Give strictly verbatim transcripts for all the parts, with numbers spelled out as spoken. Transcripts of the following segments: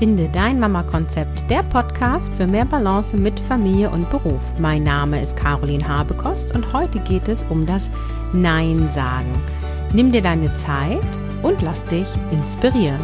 Finde dein Mama-Konzept, der Podcast für mehr Balance mit Familie und Beruf. Mein Name ist Caroline Habekost und heute geht es um das Nein sagen. Nimm dir deine Zeit und lass dich inspirieren.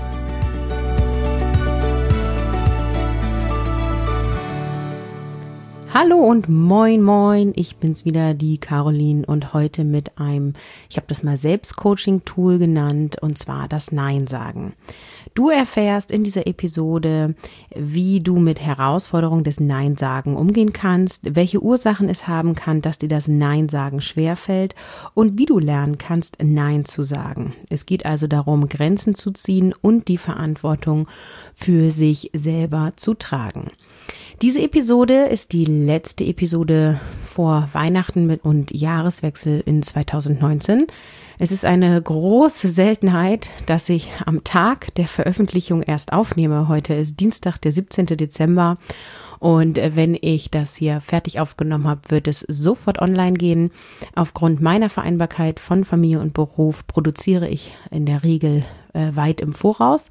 Hallo und moin moin, ich bin's wieder, die Caroline, und heute mit einem, ich habe das mal Selbstcoaching-Tool genannt, und zwar das Nein sagen. Du erfährst in dieser Episode, wie du mit Herausforderungen des Nein sagen umgehen kannst, welche Ursachen es haben kann, dass dir das Nein sagen schwerfällt und wie du lernen kannst, Nein zu sagen. Es geht also darum, Grenzen zu ziehen und die Verantwortung für sich selber zu tragen. Diese Episode ist die letzte Episode vor Weihnachten mit und Jahreswechsel in zwanzig neunzehn. Es ist eine große Seltenheit, dass ich am Tag der Veröffentlichung erst aufnehme. Heute ist Dienstag, der siebzehnten Dezember. Und wenn ich das hier fertig aufgenommen habe, wird es sofort online gehen. Aufgrund meiner Vereinbarkeit von Familie und Beruf produziere ich in der Regel äh, weit im Voraus.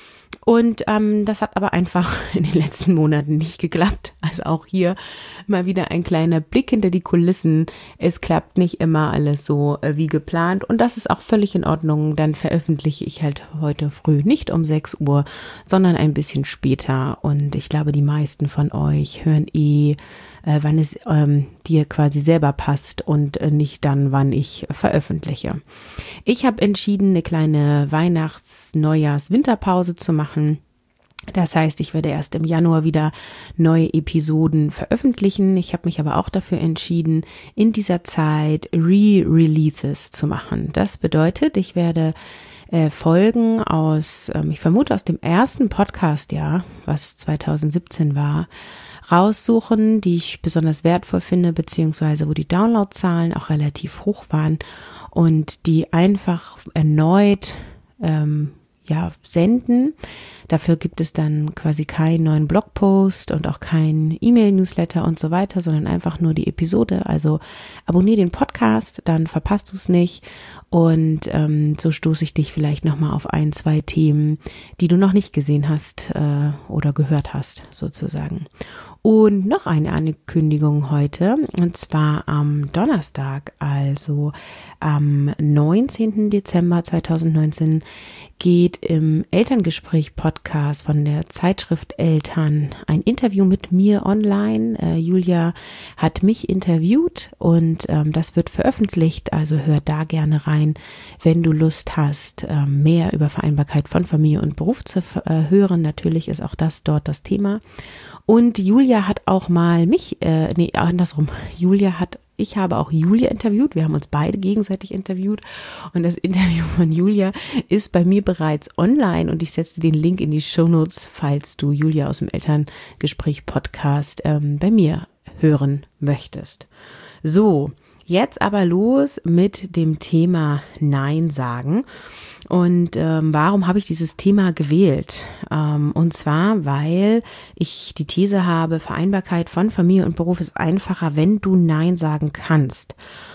Und ähm, das hat aber einfach in den letzten Monaten nicht geklappt. Also auch hier mal wieder ein kleiner Blick hinter die Kulissen. Es klappt nicht immer alles so äh, wie geplant, und das ist auch völlig in Ordnung. Dann veröffentliche ich halt heute früh nicht um sechs Uhr, sondern ein bisschen später. Und ich glaube, die meisten von euch hören eh, äh, wann es ähm, dir quasi selber passt und äh, nicht dann, wann ich veröffentliche. Ich habe entschieden, eine kleine Weihnachts-, Neujahrs-, Winterpause zu machen. Das heißt, ich werde erst im Januar wieder neue Episoden veröffentlichen. Ich habe mich aber auch dafür entschieden, in dieser Zeit Re-Releases zu machen. Das bedeutet, ich werde äh, Folgen aus, ähm, ich vermute aus dem ersten Podcast-Jahr, was zwanzig siebzehn war, raussuchen, die ich besonders wertvoll finde, beziehungsweise wo die Downloadzahlen auch relativ hoch waren, und die einfach erneut ähm, ja, senden. Dafür gibt es dann quasi keinen neuen Blogpost und auch keinen E-Mail-Newsletter und so weiter, sondern einfach nur die Episode. Also abonniere den Podcast, dann verpasst du es nicht, und ähm, so stoße ich dich vielleicht nochmal auf ein, zwei Themen, die du noch nicht gesehen hast äh, oder gehört hast, sozusagen. Und noch eine Ankündigung heute, und zwar am Donnerstag, also am neunzehnten Dezember zwanzig neunzehn, geht im Elterngespräch-Podcast von der Zeitschrift Eltern ein Interview mit mir online. Äh, Julia hat mich interviewt, und ähm, das wird veröffentlicht, also hör da gerne rein, wenn du Lust hast, äh, mehr über Vereinbarkeit von Familie und Beruf zu äh, hören. Natürlich ist auch das dort das Thema. Und Julia hat auch mal mich, äh, nee, andersrum, Julia hat, ich habe auch Julia interviewt, wir haben uns beide gegenseitig interviewt, und das Interview von Julia ist bei mir bereits online, und ich setze den Link in die Shownotes, falls du Julia aus dem Elterngespräch-Podcast ähm, bei mir hören möchtest. So, jetzt aber los mit dem Thema Nein sagen. Und ähm, warum habe ich dieses Thema gewählt? Ähm, und zwar, weil ich die These habe, Vereinbarkeit von Familie und Beruf ist einfacher, wenn du Nein sagen kannst.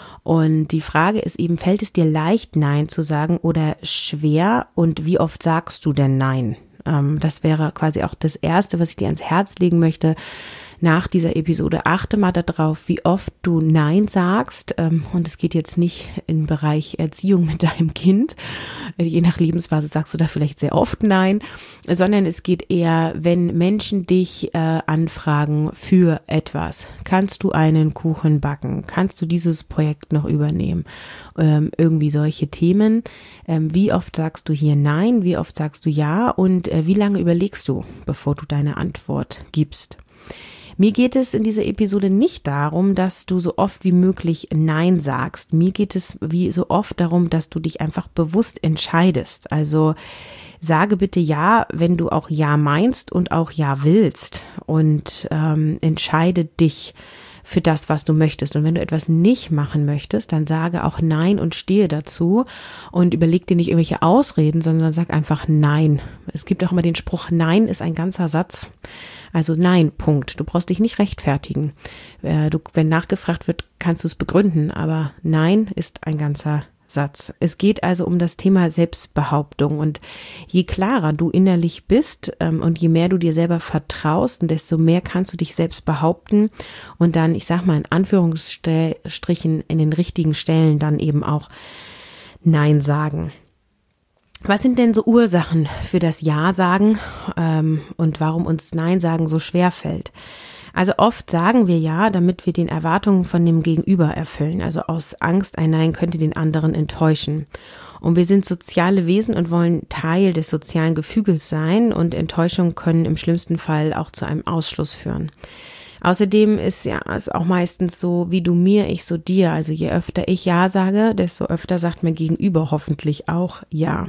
Und die Frage ist eben, fällt es dir leicht, Nein zu sagen, oder schwer? Und wie oft sagst du denn Nein? Ähm, das wäre quasi auch das Erste, was ich dir ans Herz legen möchte. Nach dieser Episode achte mal darauf, wie oft du Nein sagst, und es geht jetzt nicht im Bereich Erziehung mit deinem Kind, je nach Lebensphase sagst du da vielleicht sehr oft Nein, sondern es geht eher, wenn Menschen dich äh, anfragen für etwas. Kannst du einen Kuchen backen? Kannst du dieses Projekt noch übernehmen? Ähm, irgendwie solche Themen. Ähm, wie oft sagst du hier Nein? Wie oft sagst du Ja? Und äh, wie lange überlegst du, bevor du deine Antwort gibst? Mir geht es in dieser Episode nicht darum, dass du so oft wie möglich Nein sagst. Mir geht es wie so oft darum, dass du dich einfach bewusst entscheidest. Also sage bitte Ja, wenn du auch Ja meinst und auch Ja willst, und ähm, entscheide dich für das, was du möchtest. Und wenn du etwas nicht machen möchtest, dann sage auch Nein und stehe dazu, und überleg dir nicht irgendwelche Ausreden, sondern sag einfach Nein. Es gibt auch immer den Spruch, Nein ist ein ganzer Satz. Also nein, Punkt. Du brauchst dich nicht rechtfertigen. Du, wenn nachgefragt wird, kannst du es begründen, aber Nein ist ein ganzer Satz. Es geht also um das Thema Selbstbehauptung und je klarer du innerlich bist ähm, und je mehr du dir selber vertraust, desto mehr kannst du dich selbst behaupten und dann, ich sag mal in Anführungsstrichen, in den richtigen Stellen dann eben auch Nein sagen. Was sind denn so Ursachen für das Ja sagen ähm, und warum uns Nein sagen so schwer fällt? Also oft sagen wir ja, damit wir den Erwartungen von dem Gegenüber erfüllen. Also aus Angst, ein Nein könnte den anderen enttäuschen. Und wir sind soziale Wesen und wollen Teil des sozialen Gefüges sein und Enttäuschungen können im schlimmsten Fall auch zu einem Ausschluss führen. Außerdem ist ja es auch meistens so, wie du mir, ich so dir. Also je öfter ich Ja sage, desto öfter sagt mein Gegenüber hoffentlich auch Ja.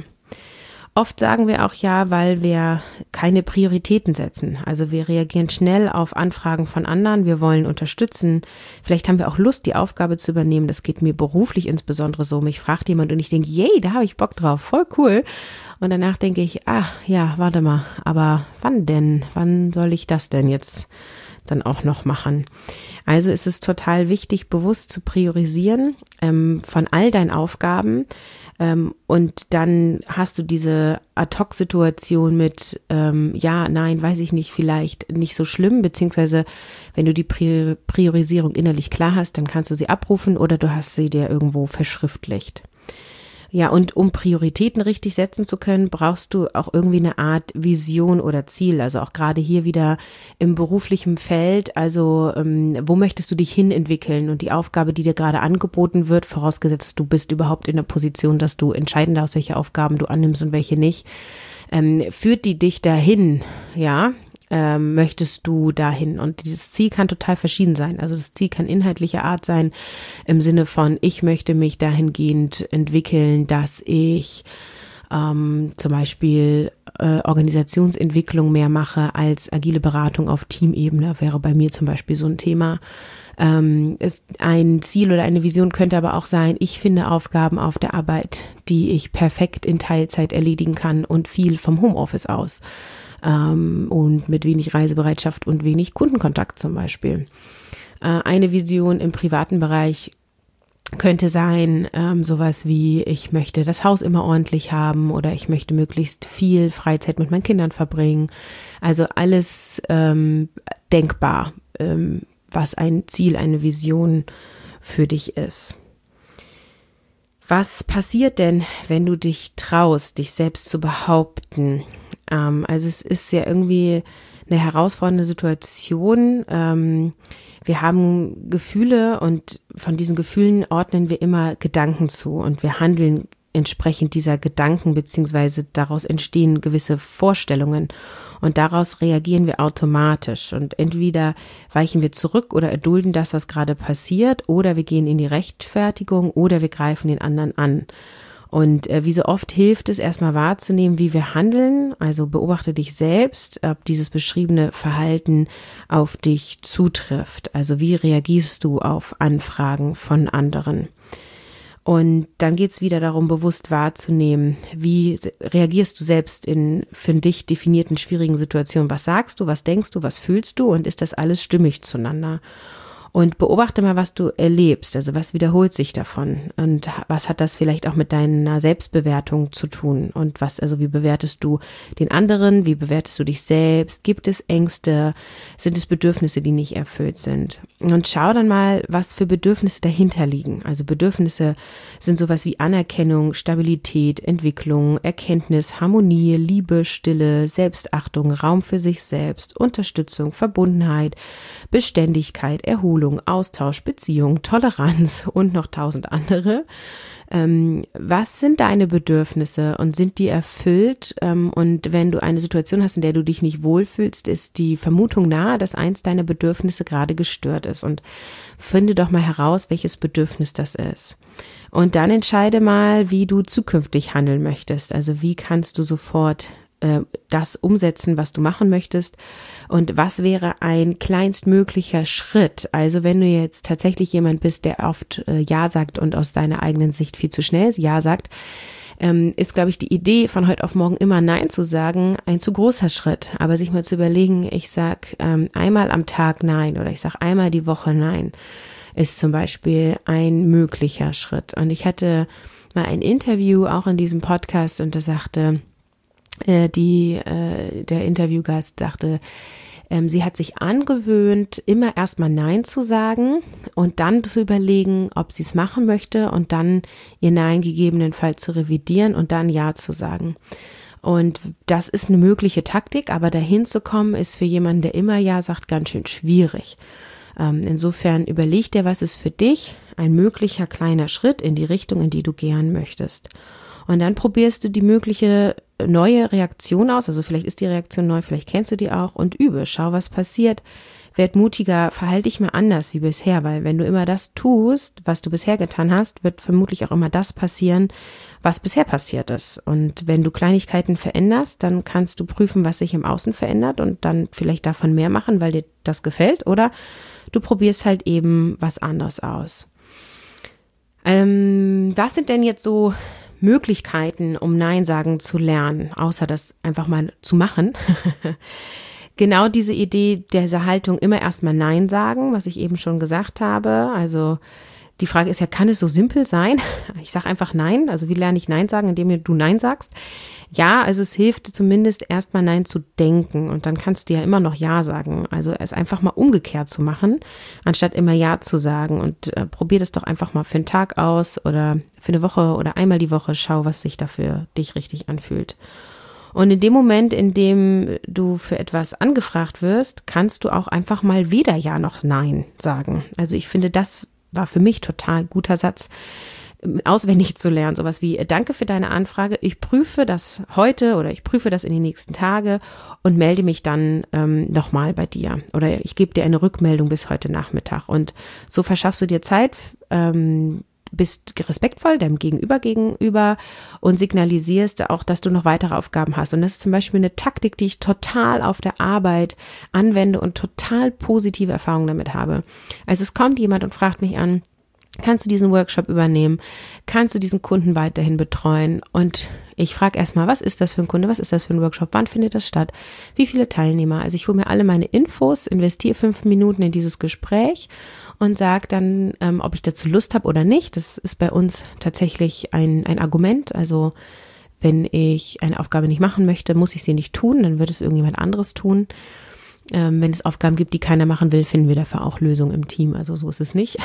Oft sagen wir auch Ja, weil wir keine Prioritäten setzen. Also wir reagieren schnell auf Anfragen von anderen, wir wollen unterstützen. Vielleicht haben wir auch Lust, die Aufgabe zu übernehmen. Das geht mir beruflich insbesondere so. Mich fragt jemand und ich denke, yay, da habe ich Bock drauf, voll cool. Und danach denke ich, ah ja, warte mal, aber wann denn? Wann soll ich das denn jetzt dann auch noch machen? Also ist es total wichtig, bewusst zu priorisieren ähm, von all deinen Aufgaben. Ähm, und dann hast du diese Ad-Hoc-Situation mit, ähm, ja, nein, weiß ich nicht, vielleicht nicht so schlimm, beziehungsweise wenn du die Pri- Priorisierung innerlich klar hast, dann kannst du sie abrufen oder du hast sie dir irgendwo verschriftlicht. Ja, und um Prioritäten richtig setzen zu können, brauchst du auch irgendwie eine Art Vision oder Ziel. Also auch gerade hier wieder im beruflichen Feld. Also ähm, wo möchtest du dich hin entwickeln? Und die Aufgabe, die dir gerade angeboten wird, vorausgesetzt du bist überhaupt in der Position, dass du entscheiden darfst, welche Aufgaben du annimmst und welche nicht, ähm, führt die dich dahin, ja? Ähm, möchtest du dahin? Und dieses Ziel kann total verschieden sein. Also das Ziel kann inhaltlicher Art sein, im Sinne von, ich möchte mich dahingehend entwickeln, dass ich ähm, zum Beispiel äh, Organisationsentwicklung mehr mache als agile Beratung auf Teamebene, wäre bei mir zum Beispiel so ein Thema. Ähm, ist ein Ziel oder eine Vision könnte aber auch sein, ich finde Aufgaben auf der Arbeit, die ich perfekt in Teilzeit erledigen kann und viel vom Homeoffice aus. Und mit wenig Reisebereitschaft und wenig Kundenkontakt zum Beispiel. Eine Vision im privaten Bereich könnte sein, ähm, sowas wie, ich möchte das Haus immer ordentlich haben oder ich möchte möglichst viel Freizeit mit meinen Kindern verbringen. Also alles ähm, denkbar, ähm, was ein Ziel, eine Vision für dich ist. Was passiert denn, wenn du dich traust, dich selbst zu behaupten? Ähm, also es ist ja irgendwie eine herausfordernde Situation. Ähm, wir haben Gefühle und von diesen Gefühlen ordnen wir immer Gedanken zu und wir handeln entsprechend dieser Gedanken beziehungsweise daraus entstehen gewisse Vorstellungen und daraus reagieren wir automatisch und entweder weichen wir zurück oder erdulden das, was gerade passiert oder wir gehen in die Rechtfertigung oder wir greifen den anderen an. Und äh, wie so oft hilft es erstmal wahrzunehmen, wie wir handeln, also beobachte dich selbst, ob dieses beschriebene Verhalten auf dich zutrifft, also wie reagierst du auf Anfragen von anderen. Und dann geht es wieder darum, bewusst wahrzunehmen, wie reagierst du selbst in für dich definierten schwierigen Situationen. Was sagst du, was denkst du, was fühlst du und ist das alles stimmig zueinander? Und beobachte mal, was du erlebst, also was wiederholt sich davon und was hat das vielleicht auch mit deiner Selbstbewertung zu tun und was, also wie bewertest du den anderen, wie bewertest du dich selbst, gibt es Ängste, sind es Bedürfnisse, die nicht erfüllt sind und schau dann mal, was für Bedürfnisse dahinter liegen, also Bedürfnisse sind sowas wie Anerkennung, Stabilität, Entwicklung, Erkenntnis, Harmonie, Liebe, Stille, Selbstachtung, Raum für sich selbst, Unterstützung, Verbundenheit, Beständigkeit, Erholung, Austausch, Beziehung, Toleranz und noch tausend andere. Ähm, was sind deine Bedürfnisse und sind die erfüllt? Ähm, und wenn du eine Situation hast, in der du dich nicht wohlfühlst, ist die Vermutung nahe, dass eins deiner Bedürfnisse gerade gestört ist. Und finde doch mal heraus, welches Bedürfnis das ist. Und dann entscheide mal, wie du zukünftig handeln möchtest. Also wie kannst du sofort das umsetzen, was du machen möchtest und was wäre ein kleinstmöglicher Schritt. Also wenn du jetzt tatsächlich jemand bist, der oft äh, Ja sagt und aus deiner eigenen Sicht viel zu schnell Ja sagt, ähm, ist, glaube ich, die Idee von heute auf morgen immer Nein zu sagen ein zu großer Schritt. Aber sich mal zu überlegen, ich sag ähm, einmal am Tag Nein oder ich sag einmal die Woche Nein, ist zum Beispiel ein möglicher Schritt. Und ich hatte mal ein Interview auch in diesem Podcast und da sagte äh, die, äh, der Interviewgast sagte, ähm, sie hat sich angewöhnt, immer erstmal Nein zu sagen und dann zu überlegen, ob sie es machen möchte und dann ihr Nein gegebenenfalls zu revidieren und dann Ja zu sagen. Und das ist eine mögliche Taktik, aber dahin zu kommen, ist für jemanden, der immer Ja sagt, ganz schön schwierig. Ähm, insofern überleg dir, was ist für dich ein möglicher kleiner Schritt in die Richtung, in die du gern möchtest. Und dann probierst du die mögliche neue Reaktion aus, also vielleicht ist die Reaktion neu, vielleicht kennst du die auch und übe, schau, was passiert. Werd mutiger, verhalte dich mal anders wie bisher, weil wenn du immer das tust, was du bisher getan hast, wird vermutlich auch immer das passieren, was bisher passiert ist. Und wenn du Kleinigkeiten veränderst, dann kannst du prüfen, was sich im Außen verändert und dann vielleicht davon mehr machen, weil dir das gefällt, oder du probierst halt eben was anderes aus. Ähm, was sind denn jetzt so Möglichkeiten, um Nein sagen zu lernen, außer das einfach mal zu machen? Genau diese Idee dieser Haltung, immer erstmal Nein sagen, was ich eben schon gesagt habe. Also die Frage ist ja, kann es so simpel sein? Ich sage einfach Nein. Also wie lerne ich Nein sagen, indem du Nein sagst? Ja, also es hilft zumindest erstmal Nein zu denken und dann kannst du ja immer noch Ja sagen. Also es einfach mal umgekehrt zu machen, anstatt immer Ja zu sagen. Und äh, probier das doch einfach mal für einen Tag aus oder für eine Woche oder einmal die Woche. Schau, was sich da für dich richtig anfühlt. Und in dem Moment, in dem du für etwas angefragt wirst, kannst du auch einfach mal weder Ja noch Nein sagen. Also ich finde, das war für mich total guter Satz, auswendig zu lernen. Sowas wie, danke für deine Anfrage, ich prüfe das heute oder ich prüfe das in den nächsten Tagen und melde mich dann ähm, nochmal bei dir. Oder ich gebe dir eine Rückmeldung bis heute Nachmittag. Und so verschaffst du dir Zeit, ähm, bist respektvoll deinem Gegenüber gegenüber und signalisierst auch, dass du noch weitere Aufgaben hast. Und das ist zum Beispiel eine Taktik, die ich total auf der Arbeit anwende und total positive Erfahrungen damit habe. Also es kommt jemand und fragt mich an, kannst du diesen Workshop übernehmen? Kannst du diesen Kunden weiterhin betreuen? Und ich frage erstmal, was ist das für ein Kunde? Was ist das für ein Workshop? Wann findet das statt? Wie viele Teilnehmer? Also ich hole mir alle meine Infos, investiere fünf Minuten in dieses Gespräch und sage dann, ähm, ob ich dazu Lust habe oder nicht. Das ist bei uns tatsächlich ein, ein Argument. Also wenn ich eine Aufgabe nicht machen möchte, muss ich sie nicht tun, dann wird es irgendjemand anderes tun. Ähm, wenn es Aufgaben gibt, die keiner machen will, finden wir dafür auch Lösungen im Team. Also so ist es nicht.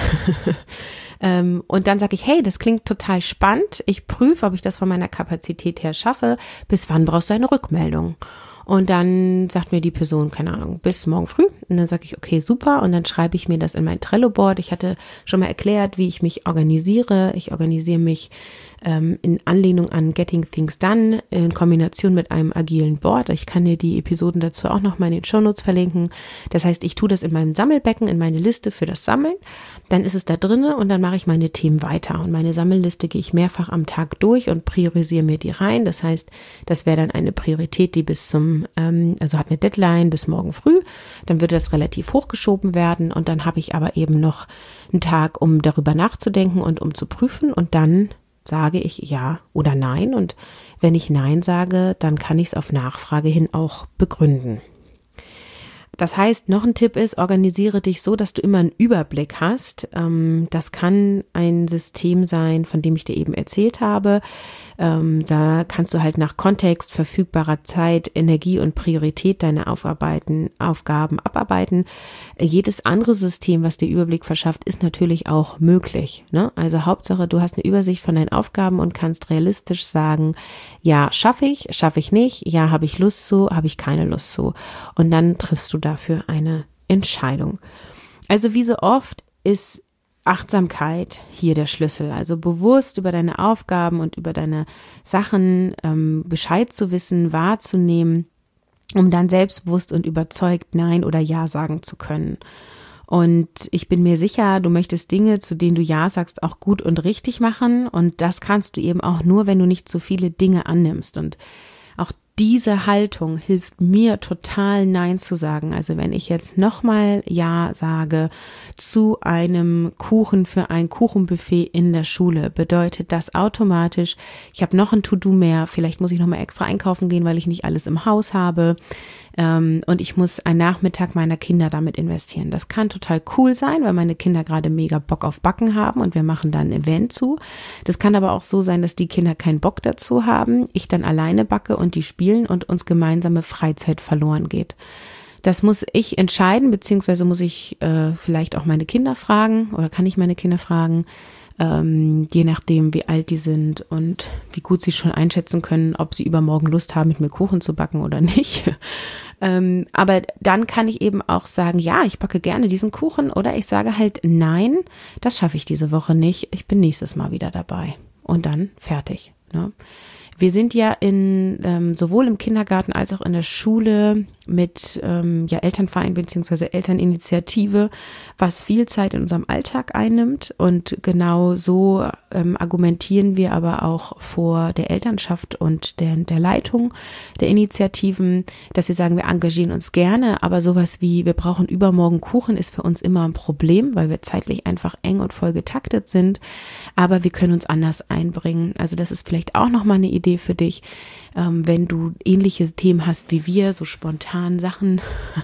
ähm, und dann sage ich, hey, das klingt total spannend. Ich prüfe, ob ich das von meiner Kapazität her schaffe. Bis wann brauchst du eine Rückmeldung? Und dann sagt mir die Person, keine Ahnung, bis morgen früh. Und dann sage ich, okay, super. Und dann schreibe ich mir das in mein Trello-Board. Ich hatte schon mal erklärt, wie ich mich organisiere. Ich organisiere mich ähm, in Anlehnung an Getting Things Done in Kombination mit einem agilen Board. Ich kann dir die Episoden dazu auch noch mal in den Shownotes verlinken. Das heißt, ich tue das in meinem Sammelbecken, in meine Liste für das Sammeln. Dann ist es da drinne und dann mache ich meine Themen weiter. Und meine Sammelliste gehe ich mehrfach am Tag durch und priorisiere mir die rein. Das heißt, das wäre dann eine Priorität, die bis zum, ähm, also hat eine Deadline bis morgen früh. Dann würde das relativ hochgeschoben werden und dann habe ich aber eben noch einen Tag, um darüber nachzudenken und um zu prüfen und dann sage ich ja oder nein. Und wenn ich nein sage, dann kann ich es auf Nachfrage hin auch begründen. Das heißt, noch ein Tipp ist, organisiere dich so, dass du immer einen Überblick hast. Das kann ein System sein, von dem ich dir eben erzählt habe. Da kannst du halt nach Kontext, verfügbarer Zeit, Energie und Priorität deine Aufarbeiten, Aufgaben abarbeiten. Jedes andere System, was dir Überblick verschafft, ist natürlich auch möglich, ne? Also Hauptsache, du hast eine Übersicht von deinen Aufgaben und kannst realistisch sagen, ja, schaffe ich, schaffe ich nicht, ja, habe ich Lust zu, habe ich keine Lust zu. Und dann triffst du dafür eine Entscheidung. Also wie so oft ist Achtsamkeit hier der Schlüssel, also bewusst über deine Aufgaben und über deine Sachen ähm, Bescheid zu wissen, wahrzunehmen, um dann selbstbewusst und überzeugt Nein oder Ja sagen zu können. Und ich bin mir sicher, du möchtest Dinge, zu denen du Ja sagst, auch gut und richtig machen und das kannst du eben auch nur, wenn du nicht zu viele Dinge annimmst und auch diese Haltung hilft mir total, Nein zu sagen. Also wenn ich jetzt nochmal Ja sage zu einem Kuchen für ein Kuchenbuffet in der Schule, bedeutet das automatisch, ich habe noch ein To-Do mehr, vielleicht muss ich nochmal extra einkaufen gehen, weil ich nicht alles im Haus habe. Und ich muss einen Nachmittag meiner Kinder damit investieren. Das kann total cool sein, weil meine Kinder gerade mega Bock auf Backen haben und wir machen dann ein Event zu. Das kann aber auch so sein, dass die Kinder keinen Bock dazu haben, ich dann alleine backe und die spielen und uns gemeinsame Freizeit verloren geht. Das muss ich entscheiden, beziehungsweise muss ich äh, vielleicht auch meine Kinder fragen oder kann ich meine Kinder fragen, ähm, je nachdem, wie alt die sind und wie gut sie schon einschätzen können, ob sie übermorgen Lust haben, mit mir Kuchen zu backen oder nicht. ähm, aber dann kann ich eben auch sagen, ja, ich backe gerne diesen Kuchen oder ich sage halt, nein, das schaffe ich diese Woche nicht, ich bin nächstes Mal wieder dabei und dann fertig, ne? Wir sind ja in ähm, sowohl im Kindergarten als auch in der Schule mit ähm, ja Elternverein bzw. Elterninitiative, was viel Zeit in unserem Alltag einnimmt, und genau so ähm, argumentieren wir aber auch vor der Elternschaft und der, der Leitung der Initiativen, dass wir sagen, wir engagieren uns gerne, aber sowas wie wir brauchen übermorgen Kuchen ist für uns immer ein Problem, weil wir zeitlich einfach eng und voll getaktet sind, aber wir können uns anders einbringen. Also das ist vielleicht auch nochmal eine Idee für dich, ähm, wenn du ähnliche Themen hast wie wir, so spontan Sachen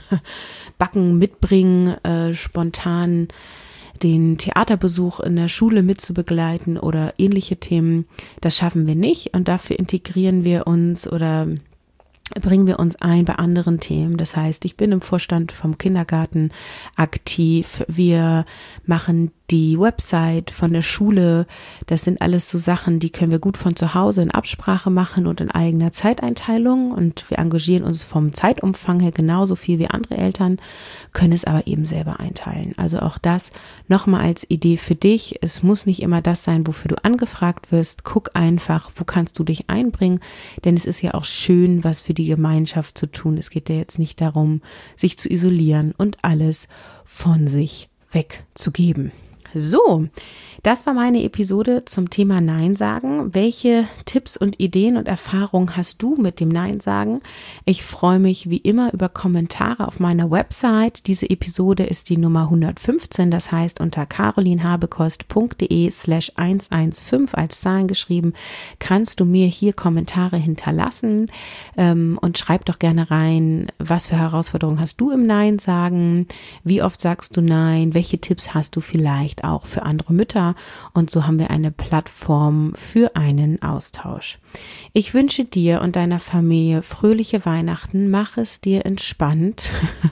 backen, mitbringen, äh, spontan den Theaterbesuch in der Schule mitzubegleiten oder ähnliche Themen. Das schaffen wir nicht und dafür integrieren wir uns oder bringen wir uns ein bei anderen Themen. Das heißt, ich bin im Vorstand vom Kindergarten aktiv. Wir machen die Website von der Schule. Das sind alles so Sachen, die können wir gut von zu Hause in Absprache machen und in eigener Zeiteinteilung. Und wir engagieren uns vom Zeitumfang her genauso viel wie andere Eltern, können es aber eben selber einteilen. Also auch das nochmal als Idee für dich. Es muss nicht immer das sein, wofür du angefragt wirst. Guck einfach, wo kannst du dich einbringen? Denn es ist ja auch schön, was für die Gemeinschaft zu tun. Es geht ja jetzt nicht darum, sich zu isolieren und alles von sich wegzugeben. So, das war meine Episode zum Thema Nein sagen. Welche Tipps und Ideen und Erfahrungen hast du mit dem Nein sagen? Ich freue mich wie immer über Kommentare auf meiner Website. Diese Episode ist die Nummer hundertfünfzehn, das heißt unter carolinhabekost.de slash hundertfünfzehn als Zahlen geschrieben, kannst du mir hier Kommentare hinterlassen ähm, und schreib doch gerne rein, was für Herausforderungen hast du im Nein sagen? Wie oft sagst du Nein? Welche Tipps hast du vielleicht auch für andere Mütter, und so haben wir eine Plattform für einen Austausch. Ich wünsche dir und deiner Familie fröhliche Weihnachten, mach es dir entspannt,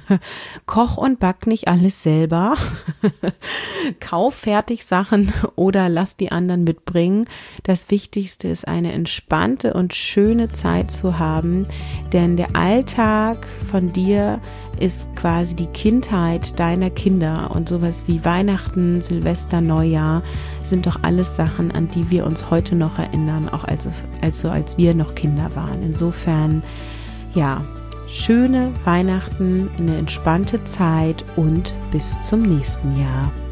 koch und back nicht alles selber, kauf fertig Sachen oder lass die anderen mitbringen. Das Wichtigste ist, eine entspannte und schöne Zeit zu haben, denn der Alltag von dir ist quasi die Kindheit deiner Kinder, und sowas wie Weihnachten, Silvester, Neujahr sind doch alles Sachen, an die wir uns heute noch erinnern, auch als, als so als wir noch Kinder waren. Insofern, ja, schöne Weihnachten, eine entspannte Zeit und bis zum nächsten Jahr.